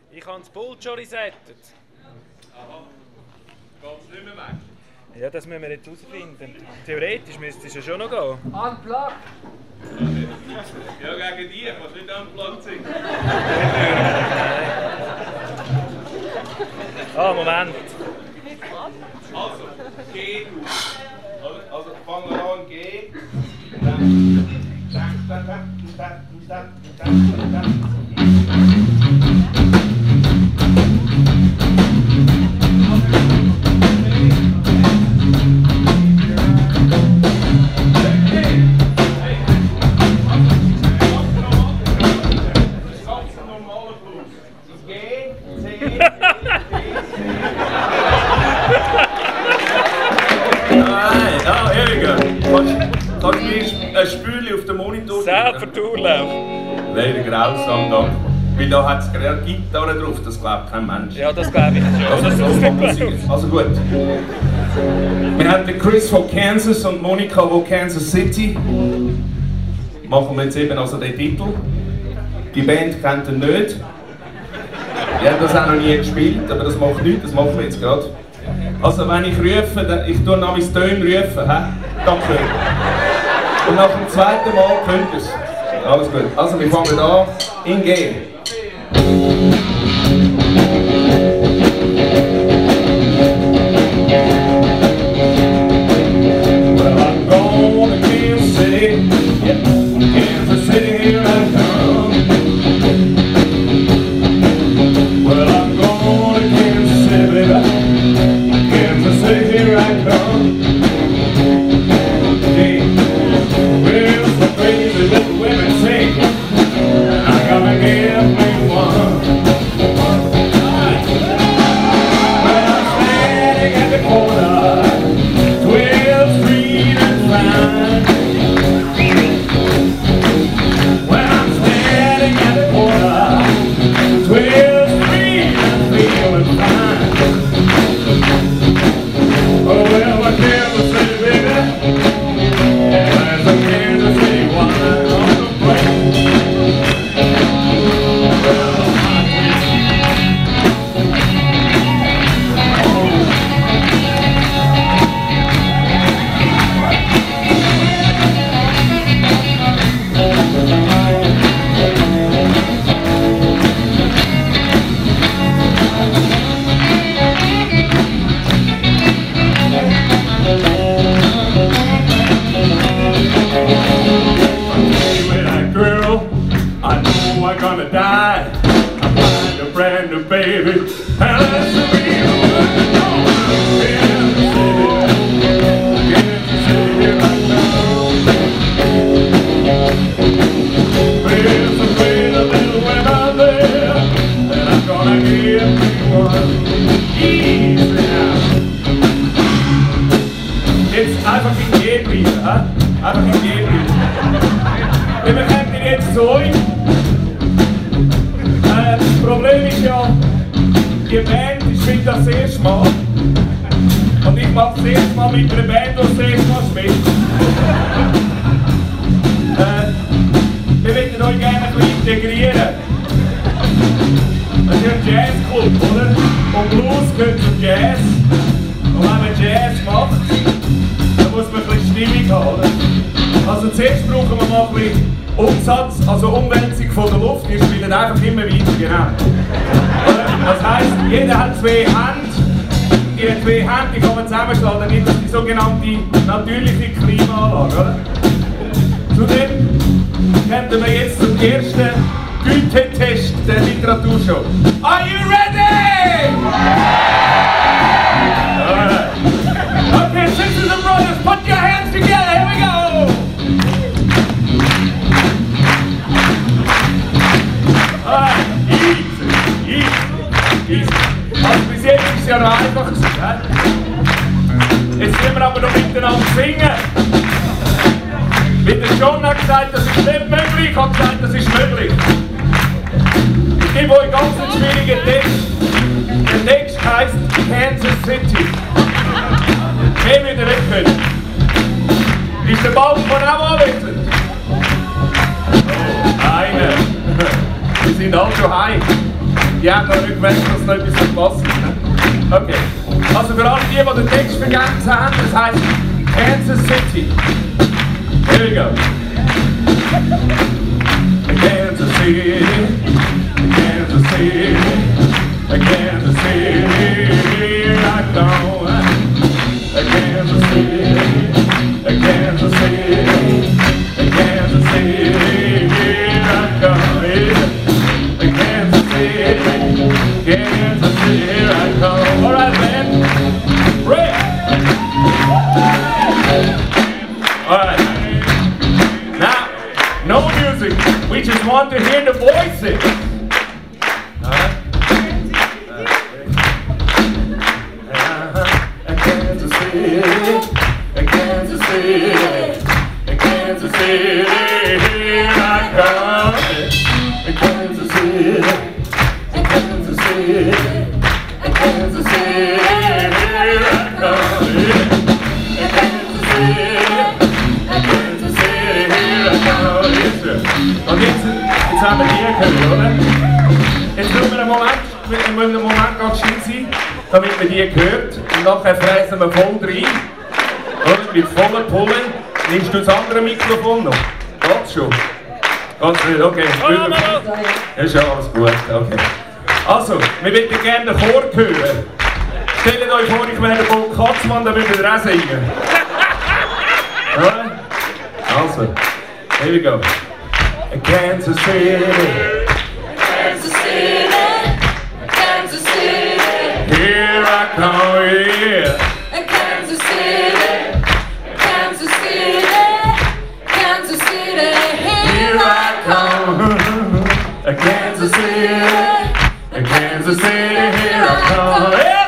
Ich habe das Pult schon resettet. Aha. Geht es nicht mehr weg? Ja, das müssen wir jetzt herausfinden. Theoretisch müsste es ja schon noch gehen. Unplugged! Ja, gegen die. Kannst du nicht unplugged sein? Ah, Moment. Also, G. Also, fangen wir an, G. Kannst du mir ein Spüle auf den Monitor Selbst für den Urlaub. Leider grausam, danke. Weil da hat es gerade Gitarre drauf, das glaubt kein Mensch. Ja, das glaube ich schon. Also, also gut. Wir haben den Chris von Kansas und Monika von Kansas City. Machen wir jetzt eben also den Titel. Die Band kennt ihn nicht. Die haben das auch noch nie gespielt, aber das macht nichts, das machen wir jetzt gerade. Also wenn ich rufe, ich tue namens Töne rufen, he? Danke. Und nach dem zweiten Mal könnt ihr es. Alles gut. Also wir fangen an. In G. Well, I'm going to Kansas City. Yeah, Kansas City, here I come. Well, I'm going to Kansas City, baby. Kansas City, here I come. Hey, well, some crazy little women sing. I gotta give me one. Well, I'm standing at the corner, 12th Street and Vine. Well, I'm standing at the corner, 12th Street and feeling fine. Oh, well, I never say, baby, there's a Kansas City wine on the plate. I'm gonna die. I'm find a brand new baby, and that's the real one. Kansas City, here I come. There's some pretty little women there, and I'm gonna give me one. Easy now. Jetzt einfach in die Gebriefe, ha? Einfach in die Gebriefe. Wir bekommen ihn jetzt zu euch. Das Problem ist ja, die Band spielt das erste Mal. Und ich mache das erste Mal mit einer Band, die das erste Mal spielt. Wir möchten euch gerne ein bisschen integrieren. Das ist ja ein Jazzclub, oder? Und Blues gehört zum Jazz. Und wenn man Jazz macht, dann muss man ein bisschen Stimmung haben, oder? Also zuerst brauchen wir mal ein bisschen Umsatz, also Umwälzung von der Luft. Wir spielen einfach immer weiter, genau. Das heisst, jeder hat zwei Hände. Die zwei Hände die kann man zusammenschlagen, dann gibt es die sogenannte natürliche Klimaanlage, oder? Zudem kommen wir jetzt zum ersten Gütetest der Literaturshow. Are you ready? Alright. Okay, sisters and brothers, put your hands together, here we go! Alright, easy. Also bis jetzt ist es ja noch einfach gewesen, he? Jetzt müssen wir aber noch miteinander singen. Wie der John hat gesagt, das ist nicht möglich, ich habe gesagt, das ist möglich. Ich gebe euch ganz einen schwierigen Text. Der Text heisst Kansas City. Mehr müsst ihr nicht können. Ist der Balkon auch anwesend? Oh, einer. Wir sind alle schon heim. Die haben noch nicht gemerkt, dass noch etwas verpasst ist. Okay. Also für alle die den Text vergessen haben, das heisst Kansas City. Here we go. Kansas City, Kansas City, Kansas City, here I come. Kansas City, Kansas City, Kansas City, here I come. Kansas City, Kansas City, here I come. All right, man. Break. All right. Now, no music. We just want to hear the voices. All right. Kansas City, Kansas City, Kansas City, here I come. Kansas City, Kansas City, Kansas City, here I come. Kansas City, Kansas City, here I come. Yes, sir. Und jetzt haben wir die gehört, oder? Jetzt müssen wir einen Moment ganz still sein, damit man die hört. Und nachher fräsen wir voll rein. Oder? Mit voller Pulle. Nimmst du das andere Mikrofon noch? Geht's schon? Geht's nicht? Okay. Ja, ist ja alles gut. Okay. Also, wir würden gerne den Chor hören. Stellt euch vor, ich wäre der Bo Katzmann, dann würdet ihr auch singen. Ja? Also, here we go. Kansas City, Kansas City, Kansas City, here I come, yeah. Kansas City, Kansas City, Kansas City, here I come. Kansas City, Kansas City, here I come. Yeah.